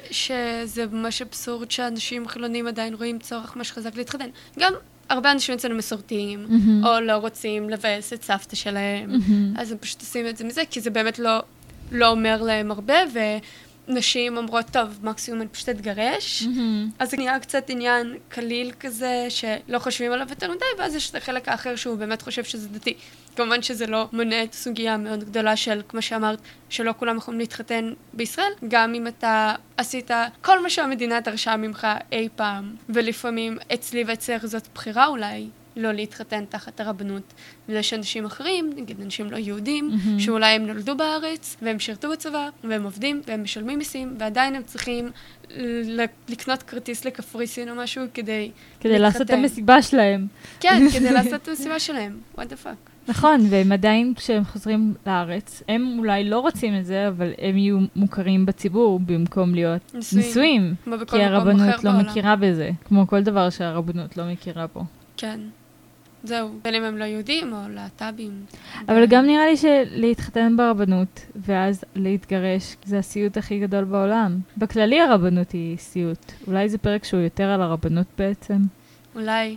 שזה ממש אבסורד שאנשים חילונים עדיין רואים צורך ממש חזק להתחתן. גם הרבה אנשים אצלנו מסורתיים, mm-hmm. או לא רוצים לבאס את סבתא שלהם, mm-hmm. אז הם פשוט עושים את זה מזה, כי זה באמת לא, לא אומר להם הרבה, ונשים אומרות, טוב, מקסימום אני פשוט אתגרש, mm-hmm. אז זה נהיה קצת עניין קליל כזה, שלא חושבים עליו יותר מדי, ואז יש את החלק האחר שהוא באמת חושב שזה דתי. כמובן שזה לא מונע את סוגיה מאוד גדולה של, כמו שאמרת, שלא כולם יכולים להתחתן בישראל, גם אם אתה עשית כל מה שהמדינה דרשה ממך אי פעם, ולפעמים אצלי ואצלך זאת בחירה אולי, לא להתחתן תחת הרבנות. ויש אנשים אחרים, נגיד אנשים לא יהודים, mm-hmm. שאולי הם נולדו בארץ, והם שירתו בצבא, והם עובדים, והם משלמים מיסים, ועדיין הם צריכים ל- לקנות כרטיס לקפריסין או משהו כדי כדי להתחתן. לעשות את המסיבה שלהם. כן, כדי לעשות את המסיבה שלהם. What the fuck. נכון, והם עדיין, כשהם חוזרים לארץ, הם אולי לא רוצים את זה, אבל הם יהיו מוכרים בציבור במקום להיות נישואים. נישואים כי הרבנות לא בעולם. מכירה בזה, כמו כל דבר שהרבנות לא מכירה פה. כן. זהו, בין אם הם לא יהודים או להט"בים. אבל גם נראה לי שלהתחתן ברבנות, ואז להתגרש, זה הסיוט הכי גדול בעולם. בכללי הרבנות היא סיוט. אולי זה פרק שהוא יותר על הרבנות בעצם? אולי.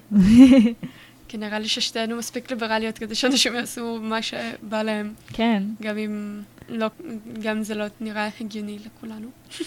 כי נראה לי ששתינו מספיק ליברליות כדי שאנשים יעשו מה שבא להם. כן. גם אם לא, גם אם זה לא נראה הגיוני לכולנו.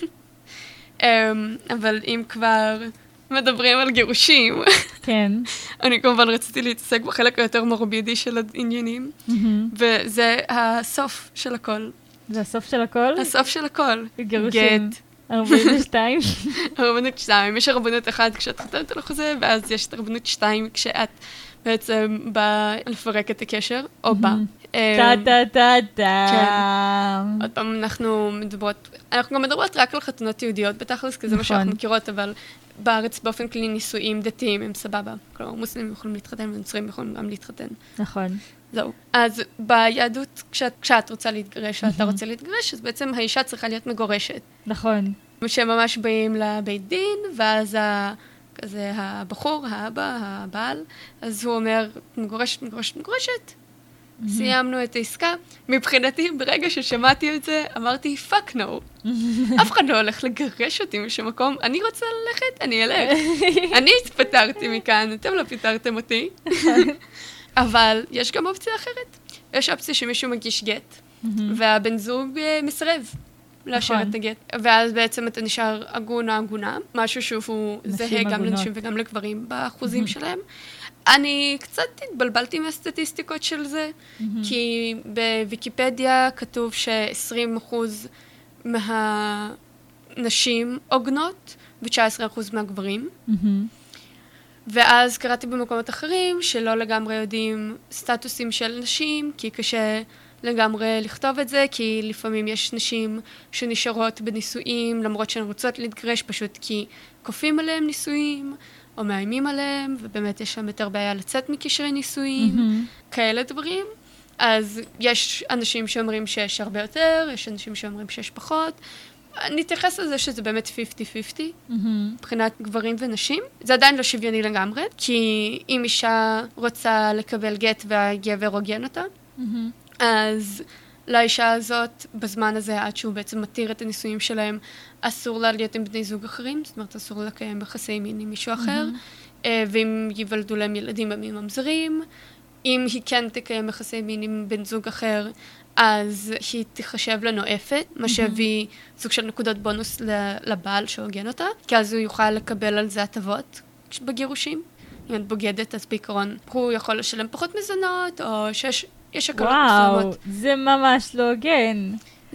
אבל אם כבר מדברים על גירושים, כן. אני כמובן רציתי להתעסק בחלק היותר מורבידי של העניינים, וזה הסוף של הכל. זה הסוף של הכל? הסוף של הכל. גירושים. ארבעים ושתיים. הרבנות שתיים. יש הרבנות אחת כשאת חותמת על החוזה, ואז יש את הרבנות שתיים כשאת בעצם באה לפרק את הקשר, או בא. טה טה טה טה. כן. עוד פעם אנחנו מדברות, אנחנו גם מדברות רק על חתונות יהודיות בתכלס, כי זה מה שאנחנו מכירות, אבל בארץ באופן כללי נישואים דתיים הם סבבה. כלומר, מוסלמים יכולים להתחתן ונוצרים יכולים גם להתחתן. נכון. זהו. אז ביהדות, כשאת, כשאת רוצה להתגרש, או אתה רוצה להתגרש, אז בעצם האישה צריכה להיות מגורשת. נכון. שהם ממש באים לבית דין, ואז ה, כזה הבחור, האבא, הבעל, אז הוא אומר, מגורשת, מגורשת, מגורשת. סיימנו את העסקה. מבחינתי, ברגע ששמעתי את זה, אמרתי, fuck no. אף אחד לא הולך לגרש אותי משום מקום. אני רוצה ללכת, אני אלך. אני התפטרתי מכאן, אתם לא פיטרתם אותי. אבל יש גם אופציה אחרת. יש אופציה שמישהו מגיש גט, והבן זוג מסרב לאשר את הגט. ואז בעצם אתה נשאר הגון או הגונה, משהו שהוא זהה גם לנשים וגם לגברים באחוזים שלהם. אני קצת התבלבלתי מהסטטיסטיקות של זה, כי בוויקיפדיה כתוב ש-עשרים אחוז מהנשים עוגנות ו-תשעה עשר אחוז מהגברים. ואז קראתי במקומות אחרים שלא לגמרי יודעים סטטוסים של נשים, כי קשה לגמרי לכתוב את זה, כי לפעמים יש נשים שנשארות בנישואים, למרות שהן רוצות להתגרש, פשוט כי כופים עליהם נישואים, או מאיימים עליהם, ובאמת יש שם יותר בעיה לצאת מקשרי נישואים, mm-hmm. כאלה דברים. אז יש אנשים שאומרים שיש הרבה יותר, יש אנשים שאומרים שיש פחות. אני אתייחס לזה שזה באמת חמישים חמישים, mm-hmm. מבחינת גברים ונשים. זה עדיין לא שוויוני לגמרי, כי אם אישה רוצה לקבל גט והגבר עוגן אותה, mm-hmm. אז לאישה הזאת, בזמן הזה, עד שהוא בעצם מתיר את הנישואים שלהם, אסור לה להיות עם בני זוג אחרים, זאת אומרת, אסור לקיים יחסי מין עם מישהו אחר, mm-hmm. ואם ייוולדו להם ילדים הם ממזרים, אם היא כן תקיים יחסי מין עם בן זוג אחר, אז היא תחשב לנואפת, מה שהביא סוג של נקודות בונוס לבעל שהוגן אותה, כי אז הוא יוכל לקבל על זה הטבות בגירושים. אם את בוגדת, אז בעיקרון הוא יכול לשלם פחות מזונות, או שיש יש הקלות מסוימות. וואו, זה ממש לא הוגן.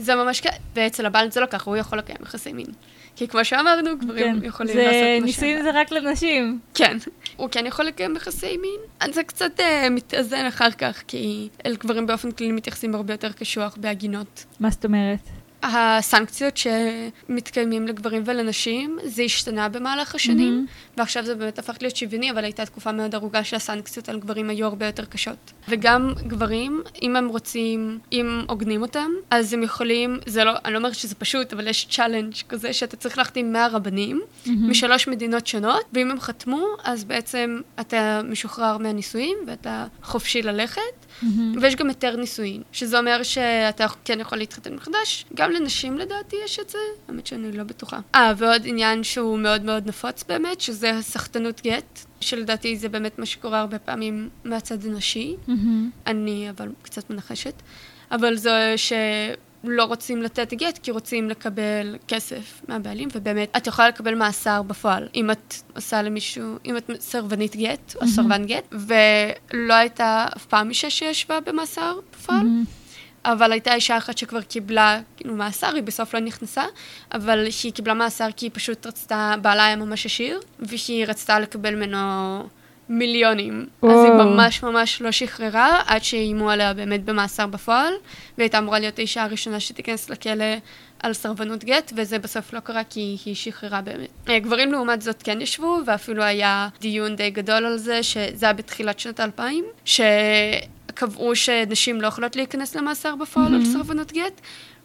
זה ממש ככה, ואצל הבעל זה לא ככה, הוא יכול לקיים יחסי מין. כי כמו שאמרנו, גברים כן. יכולים זה... לעשות מה נישואים זה רק לנשים. כן. הוא כן יכול לקיים יחסי מין. אז זה קצת uh, מתאזן אחר כך, כי אל גברים באופן כללי מתייחסים הרבה יותר קשוח בהגינות. מה זאת אומרת? הסנקציות שמתקיימים לגברים ולנשים, זה השתנה במהלך השנים, mm-hmm. ועכשיו זה באמת הפך להיות שוויוני, אבל הייתה תקופה מאוד ארוכה שהסנקציות על גברים היו הרבה יותר קשות. וגם גברים, אם הם רוצים, אם עוגנים אותם, אז הם יכולים, זה לא, אני לא אומרת שזה פשוט, אבל יש צ'אלנג' כזה שאתה צריך להחתים מאה רבנים, mm-hmm. משלוש מדינות שונות, ואם הם חתמו, אז בעצם אתה משוחרר מהנישואים, ואתה חופשי ללכת, mm-hmm. ויש גם יותר נישואין, שזה אומר שאתה כן יכול להתחתן מחדש, גם לנשים לדעתי יש את זה, האמת שאני לא בטוחה. אה, ועוד עניין שהוא מאוד מאוד נפוץ באמת, שזה הסחטנות גט, שלדעתי זה באמת מה שקורה הרבה פעמים מהצד הנשי, mm-hmm. אני אבל קצת מנחשת, אבל זה שלא רוצים לתת גט, כי רוצים לקבל כסף מהבעלים, ובאמת את יכולה לקבל מאסר בפועל, אם את עושה למישהו, אם את סרבנית גט, או mm-hmm. סרבן גט, ולא הייתה אף פעם אישה שישבה במאסר בפועל, mm-hmm. אבל הייתה אישה אחת שכבר קיבלה, כאילו, מאסר, היא בסוף לא נכנסה, אבל היא קיבלה מאסר כי היא פשוט רצתה, בעלה היה ממש עשיר, והיא רצתה לקבל ממנו מיליונים. Oh. אז היא ממש ממש לא שחררה, עד שאיימו עליה באמת במאסר בפועל, והייתה אמורה להיות האישה הראשונה שתיכנס לכלא על סרבנות גט, וזה בסוף לא קרה כי היא שחררה באמת. גברים לעומת זאת כן ישבו, ואפילו היה דיון די גדול על זה, שזה היה בתחילת שנות האלפיים, ש... קבעו שנשים לא יכולות להיכנס למאסר בפועל על סרבנות גט,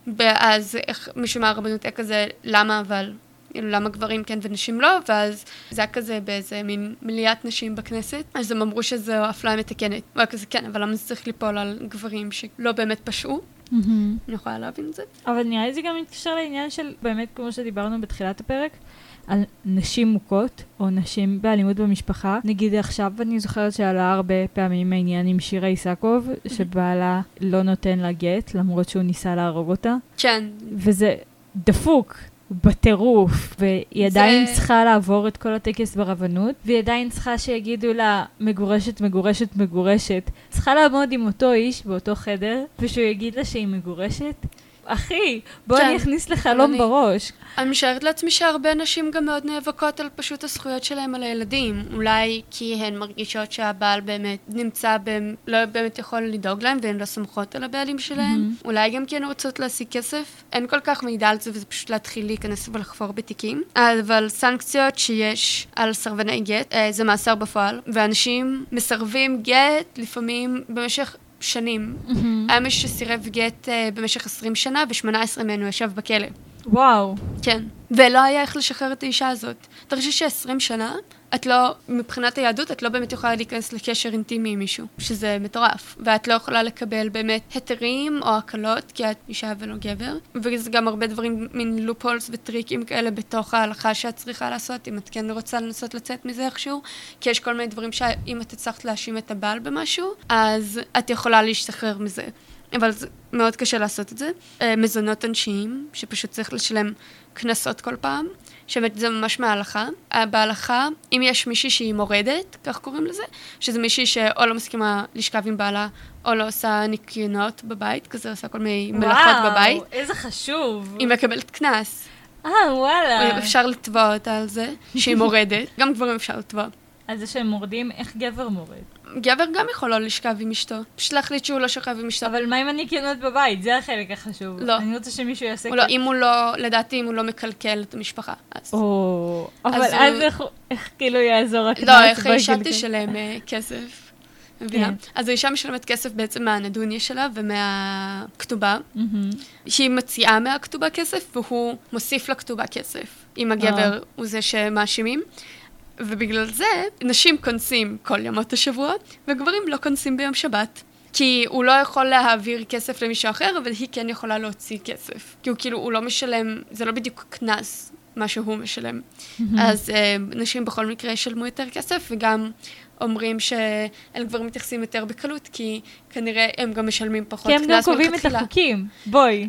ואז איך מישהו מהרבנות היה כזה, למה אבל, למה גברים כן ונשים לא, ואז זה היה כזה באיזה מין מליאת נשים בכנסת, אז הם אמרו שזו אפליה מתקנת. הוא היה כזה, כן, אבל למה זה צריך ליפול על גברים שלא באמת פשעו? אני יכולה להבין את זה. אבל נראה לי זה גם מתקשר לעניין של, באמת כמו שדיברנו בתחילת הפרק, על נשים מוכות, או נשים באלימות במשפחה. נגיד עכשיו אני זוכרת שעלה הרבה פעמים העניין עם שירה איסקוב, שבעלה לא נותן לה גט, למרות שהוא ניסה להרוג אותה. כן. וזה דפוק בטירוף, והיא עדיין צריכה לעבור את כל הטקס ברבנות, והיא עדיין צריכה שיגידו לה מגורשת, מגורשת, מגורשת. צריכה לעמוד עם אותו איש באותו חדר, ושהוא יגיד לה שהיא מגורשת. אחי, בוא אני אכניס לחלום בראש. אני משערת לעצמי שהרבה נשים גם מאוד נאבקות על פשוט הזכויות שלהם על הילדים. אולי כי הן מרגישות שהבעל באמת נמצא, לא באמת יכול לדאוג להם, והן לא סמכות על הבעלים שלהם. אולי גם כי הן רוצות להשיג כסף. אין כל כך מידע על זה, וזה פשוט להתחיל להיכנס ולחפור בתיקים. אבל סנקציות שיש על סרבני גט, זה מאסר בפועל, ואנשים מסרבים גט לפעמים במשך שנים. היה מי שסירב גט במשך עשרים שנה, ו-שמונה עשרה ממנו ישב בכלא. וואו. כן. ולא היה איך לשחרר את האישה הזאת. אתה חושב ש-עשרים שנה, את לא, מבחינת היהדות, את לא באמת יכולה להיכנס לקשר אינטימי עם מישהו, שזה מטורף. ואת לא יכולה לקבל באמת היתרים או הקלות, כי את אישה ולא גבר. וזה גם הרבה דברים, מין לופולס וטריקים כאלה בתוך ההלכה שאת צריכה לעשות, אם את כן רוצה לנסות לצאת מזה איכשהו, כי יש כל מיני דברים שאם את הצלחת להאשים את הבעל במשהו, אז את יכולה להשתחרר מזה. אבל זה מאוד קשה לעשות את זה. מזונות אנשיים, שפשוט צריך לשלם כנסות כל פעם, שבאמת זה ממש מההלכה. בהלכה, אם יש מישהי שהיא מורדת, כך קוראים לזה, שזה מישהי שאו לא מסכימה לשכב עם בעלה, או לא עושה ניקיונות בבית, כזה עושה כל מיני מלאכות בבית. וואו, איזה חשוב. היא מקבלת כנס. אה, וואלה. אפשר לתבוע אותה על זה, שהיא מורדת. גם גברים אפשר לתבוע. על זה שהם מורדים, איך גבר מורד? גבר גם יכול לא לשכב עם אשתו. פשוט להחליט שהוא לא שכב עם אשתו. אבל מה עם הניקיונות בבית? זה החלק החשוב. לא. אני רוצה שמישהו יעשה לא, אם הוא לא, לדעתי, אם הוא לא מקלקל את המשפחה, אז... או, אבל אז איך כאילו יעזור הכנס? לא, איך האישה תשלם כסף. מבינה? אז האישה משלמת כסף בעצם מהנדוניה שלה ומהכתובה. שהיא מציעה מהכתובה כסף, והוא מוסיף לכתובה כסף. אם הגבר הוא זה שמאשימים. ובגלל זה, נשים כונסים כל ימות השבוע, וגברים לא כונסים ביום שבת. כי הוא לא יכול להעביר כסף למישהו אחר, אבל היא כן יכולה להוציא כסף. כי הוא כאילו, הוא לא משלם, זה לא בדיוק כנס, מה שהוא משלם. אז נשים בכל מקרה ישלמו יותר כסף, וגם אומרים שאלה גברים מתייחסים יותר בקלות, כי כנראה הם גם משלמים פחות כנס מלכתחילה. כי הם גם קובעים את החוקים, בואי.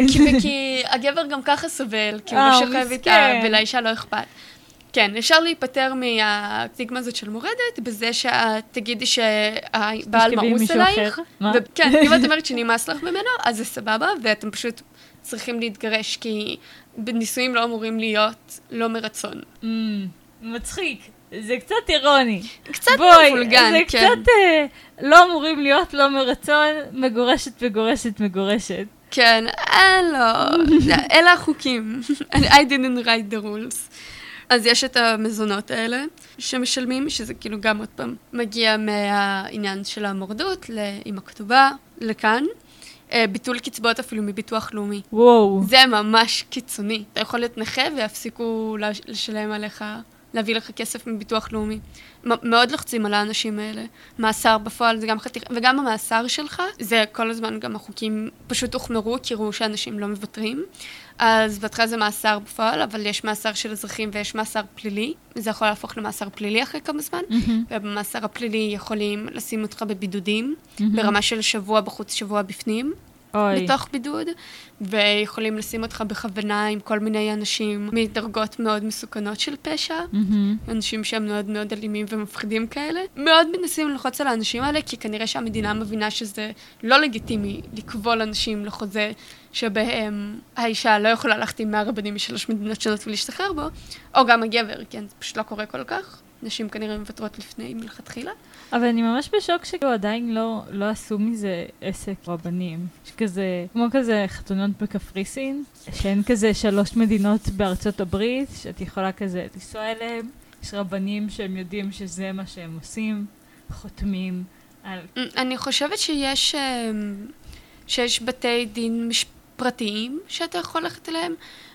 כי הגבר גם ככה סובל, כי הוא לא שוכב איתה, ולאישה לא אכפת. כן, אפשר להיפטר מהסטיגמה הזאת של מורדת, בזה שאת תגידי שהבעל מאוס אלייך. כן, אם את אומרת שנמאס לך ממנו, אז זה סבבה, ואתם פשוט צריכים להתגרש, כי נישואים לא אמורים להיות לא מרצון. Mm, מצחיק. זה קצת אירוני. קצת בואי, מבולגן, זה כן. קצת אה, לא אמורים להיות לא מרצון, מגורשת, מגורשת, מגורשת. כן, אה, לא. אלה החוקים. I didn't write the rules. אז יש את המזונות האלה שמשלמים, שזה כאילו גם עוד פעם מגיע מהעניין של המורדות לאמא כתובה, לכאן. ביטול קצבאות אפילו מביטוח לאומי. וואו. זה ממש קיצוני. אתה יכול להיות נכה ויפסיקו לשלם עליך, להביא לך כסף מביטוח לאומי. מאוד לוחצים על האנשים האלה. מאסר בפועל זה גם חתיך, וגם המאסר שלך, זה כל הזמן גם החוקים פשוט הוחמרו, כי ראו שאנשים לא מוותרים. אז בהתחלה זה מאסר בפועל, אבל יש מאסר של אזרחים ויש מאסר פלילי. זה יכול להפוך למאסר פלילי אחרי כמה זמן. Mm-hmm. ובמאסר הפלילי יכולים לשים אותך בבידודים, mm-hmm. ברמה של שבוע בחוץ, שבוע בפנים. אוי. בתוך בידוד, ויכולים לשים אותך בכוונה עם כל מיני אנשים מדרגות מאוד מסוכנות של פשע, mm-hmm. אנשים שהם מאוד מאוד אלימים ומפחידים כאלה. מאוד מנסים ללחוץ על האנשים האלה, כי כנראה שהמדינה מבינה שזה לא לגיטימי לקבול אנשים לחוזה שבהם האישה לא יכולה להחתים מהרבנים משלוש מדינות שונות ולהשתחרר בו, או גם הגבר, כן, זה פשוט לא קורה כל כך. נשים כנראה מוותרות לפני מלכתחילה. אבל אני ממש בשוק שכאילו עדיין לא, לא עשו מזה עסק רבנים. שכזה, כמו כזה חתונות בקפריסין, שאין כזה שלוש מדינות בארצות הברית, שאת יכולה כזה לנסוע אליהם. יש רבנים שהם יודעים שזה מה שהם עושים, חותמים על... אני חושבת שיש, שיש בתי דין פרטיים שאתה יכול ללכת אליהם,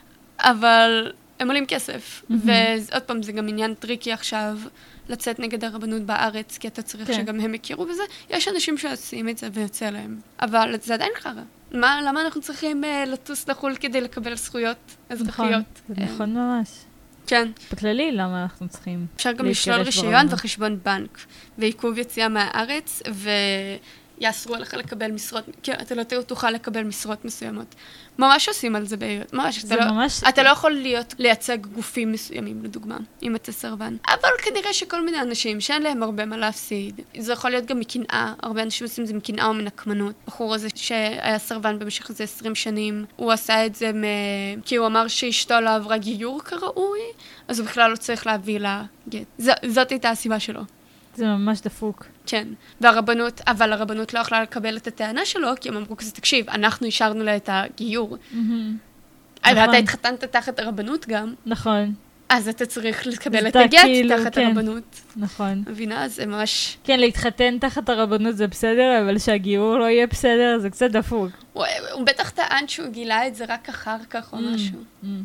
אבל... הם עולים כסף, mm-hmm. ועוד פעם, זה גם עניין טריקי עכשיו, לצאת נגד הרבנות בארץ, כי אתה צריך כן. שגם הם יכירו בזה. יש אנשים שעושים את זה ויוצא להם, אבל זה עדיין חרא. מה, למה אנחנו צריכים uh, לטוס לחול כדי לקבל זכויות אזרחיות? נכון, זה uh, נכון ממש. כן. בכללי, למה אנחנו צריכים אפשר גם לשלול רישיון וחשבון בנק, ועיכוב יציאה מהארץ, ו... יאסרו עליך לקבל משרות, כי אתה לא תוכל לקבל משרות מסוימות. ממש עושים על זה בעיות, ממש. אתה, ממש... לא, אתה לא יכול להיות, לייצג גופים מסוימים, לדוגמה, אם אתה סרבן. אבל כנראה שכל מיני אנשים שאין להם הרבה מה להפסיד, זה יכול להיות גם מקנאה, הרבה אנשים עושים זה מקנאה או מנקמנות. בחור הזה שהיה סרבן במשך איזה עשרים שנים, הוא עשה את זה מ... כי הוא אמר שאשתו לא עברה גיור כראוי, אז הוא בכלל לא צריך להביא לה גט. ז... זאת הייתה הסיבה שלו. זה ממש דפוק. כן, והרבנות, אבל הרבנות לא יכלה לקבל את הטענה שלו, כי הם אמרו כזה, תקשיב, אנחנו אישרנו לה את הגיור. ואתה התחתנת תחת הרבנות גם. נכון. אז אתה צריך לקבל את הגט תחת הרבנות. נכון. מבינה? זה ממש... כן, להתחתן תחת הרבנות זה בסדר, אבל שהגיור לא יהיה בסדר, זה קצת דפוק. הוא בטח טען שהוא גילה את זה רק אחר כך או משהו.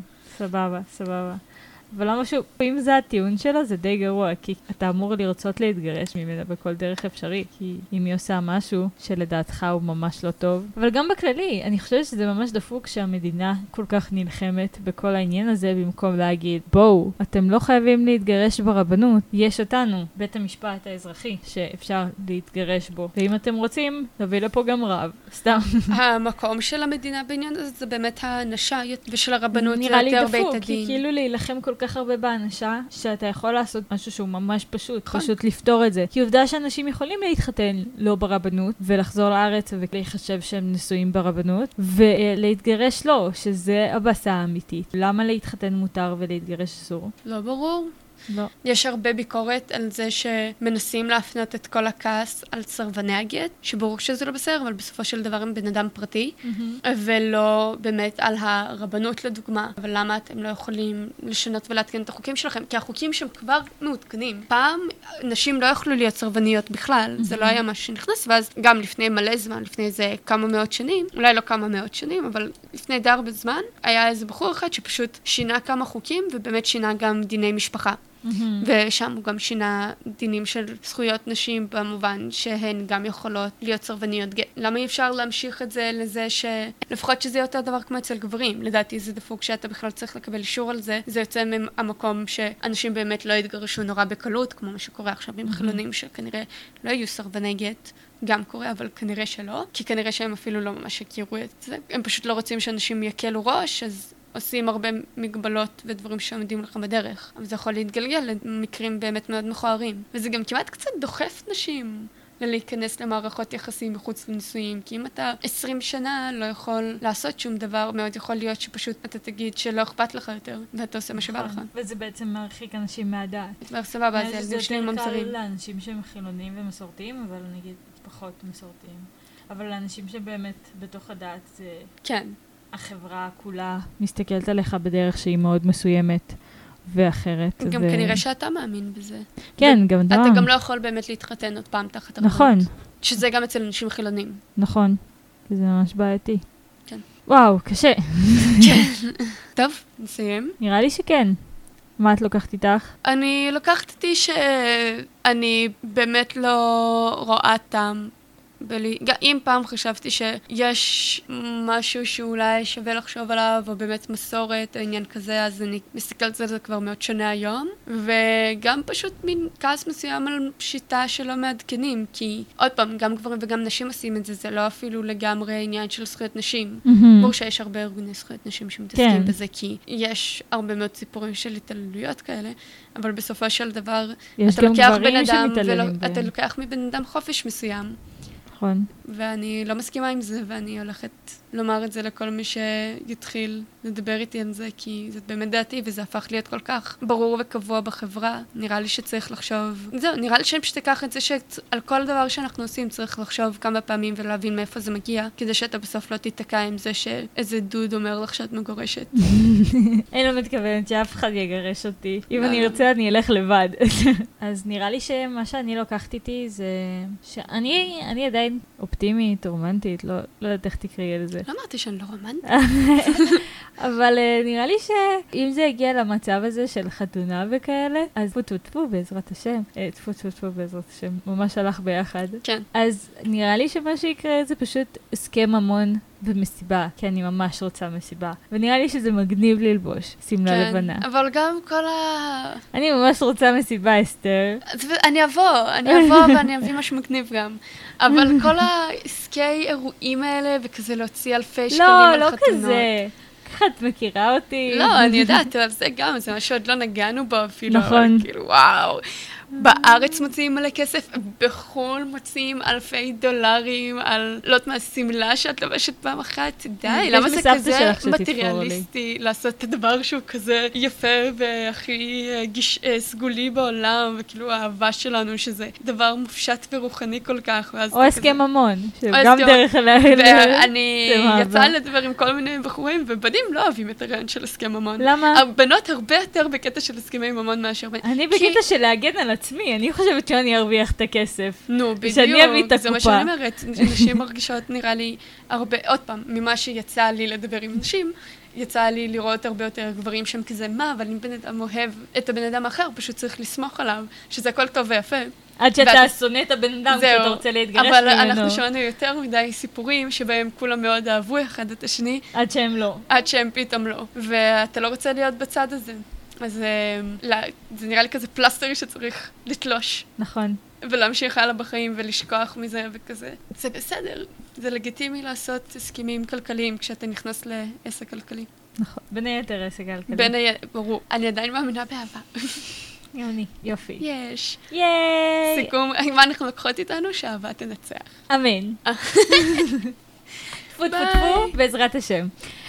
סבבה, סבבה. אבל לא משהו, אם זה הטיעון שלו, זה די גרוע, כי אתה אמור לרצות להתגרש ממנה בכל דרך אפשרי, כי אם היא עושה משהו שלדעתך הוא ממש לא טוב. אבל גם בכללי, אני חושבת שזה ממש דפוק שהמדינה כל כך נלחמת בכל העניין הזה, במקום להגיד, בואו, אתם לא חייבים להתגרש ברבנות, יש אותנו, בית המשפט האזרחי, שאפשר להתגרש בו. ואם אתם רוצים, נביא לפה גם רב, סתם. המקום של המדינה בעניין הזה, זה באמת האנשה, ושל הרבנות, זה יותר בית הדין. כי כאילו להילחם כל כך הרבה באנשה, שאתה יכול לעשות משהו שהוא ממש פשוט, פשוט לפתור את זה. כי עובדה שאנשים יכולים להתחתן לא ברבנות, ולחזור לארץ ולהיחשב שהם נשואים ברבנות, ולהתגרש לא, שזה הבאסה האמיתית. למה להתחתן מותר ולהתגרש אסור? לא ברור. לא. יש הרבה ביקורת על זה שמנסים להפנות את כל הכעס על סרבני הגט, שברור שזה לא בסדר, אבל בסופו של דבר הם בן אדם פרטי, mm-hmm. ולא באמת על הרבנות לדוגמה. אבל למה אתם לא יכולים לשנות ולהתקן את החוקים שלכם? כי החוקים שהם כבר מעודכנים. פעם נשים לא יכלו להיות סרבניות בכלל, mm-hmm. זה לא היה מה שנכנס, ואז גם לפני מלא זמן, לפני איזה כמה מאות שנים, אולי לא כמה מאות שנים, אבל לפני די הרבה זמן, היה איזה בחור אחד שפשוט שינה כמה חוקים, ובאמת שינה גם דיני משפחה. Mm-hmm. ושם הוא גם שינה דינים של זכויות נשים במובן שהן גם יכולות להיות סרבניות גט. למה אי אפשר להמשיך את זה לזה שלפחות שזה יהיה אותו דבר כמו אצל גברים? לדעתי זה דפוק שאתה בכלל צריך לקבל אישור על זה. זה יוצא מהמקום שאנשים באמת לא יתגרשו נורא בקלות, כמו מה שקורה עכשיו עם mm-hmm. חילונים שכנראה לא יהיו סרבני גט. גם קורה, אבל כנראה שלא. כי כנראה שהם אפילו לא ממש הכירו את זה. הם פשוט לא רוצים שאנשים יקלו ראש, אז... עושים הרבה מגבלות ודברים שעומדים לך בדרך. אבל זה יכול להתגלגל למקרים באמת מאוד מכוערים. וזה גם כמעט קצת דוחף נשים ללהיכנס למערכות יחסים מחוץ לנישואים, כי אם אתה עשרים שנה לא יכול לעשות שום דבר, מאוד יכול להיות שפשוט אתה תגיד שלא אכפת לך יותר, ואתה עושה מה שבא לך. וזה בעצם מרחיק אנשים מהדעת. סבבה, זה ילדים שלי ממזרים. זה יותר קל לאנשים שהם חילונים ומסורתיים, אבל נגיד פחות מסורתיים. אבל לאנשים שבאמת בתוך הדעת זה... כן. החברה כולה מסתכלת עליך בדרך שהיא מאוד מסוימת ואחרת. גם ו... כנראה שאתה מאמין בזה. כן, ו... גם אתה. אתה גם לא יכול באמת להתחתן עוד פעם תחת הרבנות. נכון. שזה גם אצל אנשים חילונים. נכון. זה ממש בעייתי. כן. וואו, קשה. כן. טוב, נסיים. נראה לי שכן. מה את לוקחת איתך? אני לוקחת איתי שאני באמת לא רואה טעם. בלי, אם פעם חשבתי שיש משהו שאולי שווה לחשוב עליו, או באמת מסורת, או עניין כזה, אז אני מסתכלת על זה כבר מאוד שונה היום. וגם פשוט מין כעס מסוים על שיטה שלא מעדכנים, כי עוד פעם, גם גברים וגם נשים עושים את זה, זה לא אפילו לגמרי עניין של זכויות נשים. ברור שיש הרבה ארגוני זכויות נשים שמתעסקים בזה, כי יש הרבה מאוד סיפורים של התעללויות כאלה, אבל בסופו של דבר, אתה לוקח בן אדם, ואתה לוקח מבן אדם חופש מסוים. נכון. ואני לא מסכימה עם זה, ואני הולכת לומר את זה לכל מי שיתחיל לדבר איתי על זה, כי זאת באמת דעתי, וזה הפך להיות כל כך ברור וקבוע בחברה. נראה לי שצריך לחשוב... זהו, נראה לי שאני פשוט אקח את זה שעל כל דבר שאנחנו עושים צריך לחשוב כמה פעמים ולהבין מאיפה זה מגיע, כדי שאתה בסוף לא תיתקע עם זה שאיזה דוד אומר לך שאת מגורשת. אני לא מתכוונת שאף אחד יגרש אותי. אם אני ארצה, אני אלך לבד. אז נראה לי שמה שאני לוקחת איתי זה שאני אני עדיין אופטימית, רומנטית, לא, לא יודעת איך תקראי על זה. לא אמרתי שאני לא רומנטית. אבל uh, נראה לי שאם זה הגיע למצב הזה של חתונה וכאלה, אז טפו טפו טפו בעזרת השם. טפו טפו טפו בעזרת השם. ממש הלך ביחד. כן. אז נראה לי שמה שיקרה זה פשוט הסכם המון במסיבה, כי אני ממש רוצה מסיבה. ונראה לי שזה מגניב ללבוש, שמלה כן, לבנה. אבל גם כל ה... אני ממש רוצה מסיבה, אסתר. אני אבוא, אני אבוא ואני אביא משהו מגניב גם. אבל כל העסקי אירועים האלה, וכזה להוציא אלפי שקלים לא, על לא חתונות. לא כזה. ככה את מכירה אותי. לא, אני יודעת, אבל זה גם, זה משהו עוד לא נגענו בו אפילו. נכון. אבל כאילו, וואו. בארץ מוציאים מלא כסף, בחול מוציאים אלפי דולרים על, לא יודעת מה, סמלה שאת לובשת פעם אחת, די, למה זה כזה מטריאליסטי לעשות את הדבר שהוא כזה יפה והכי גיש, סגולי בעולם, וכאילו האהבה שלנו, שזה דבר מופשט ורוחני כל כך. או הסכם ממון, שגם דרך אליי. ואני יצאה לדבר עם כל מיני בחורים, ובנים לא אוהבים את הרעיון של הסכם ממון. למה? הבנות הרבה יותר בקטע של הסכמי ממון מאשר... אני בקטע של להגן על עצמי, אני חושבת שאני ארוויח את הכסף. נו, בדיוק. שאני אביא את הקופה. זה מה שאני אומרת. נשים מרגישות, נראה לי, הרבה, עוד פעם, ממה שיצא לי לדבר עם נשים, יצא לי לראות הרבה יותר גברים שהם כזה, מה, אבל אם בן אדם אוהב את הבן אדם האחר, פשוט צריך לסמוך עליו, שזה הכל טוב ויפה. עד שאתה שונא את הבן אדם, שאתה רוצה להתגרש ממנו. אבל אנחנו שמענו יותר מדי סיפורים, שבהם כולם מאוד אהבו אחד את השני. עד שהם לא. עד שהם פתאום לא. ואתה לא רוצה להיות בצד הזה. אז זה נראה לי כזה פלסטר שצריך לתלוש. נכון. ולהמשיך הלאה בחיים ולשכוח מזה וכזה. זה בסדר. זה לגיטימי לעשות הסכמים כלכליים כשאתה נכנס לעסק כלכלי. נכון. בין היתר עסק כלכלי. בין היתר, ברור. אני עדיין מאמינה באהבה. יוני, יופי. יש. ייי! סיכום, מה אנחנו לוקחות איתנו? שאהבה תנצח. אמן. טפו טפו טפו, בעזרת השם.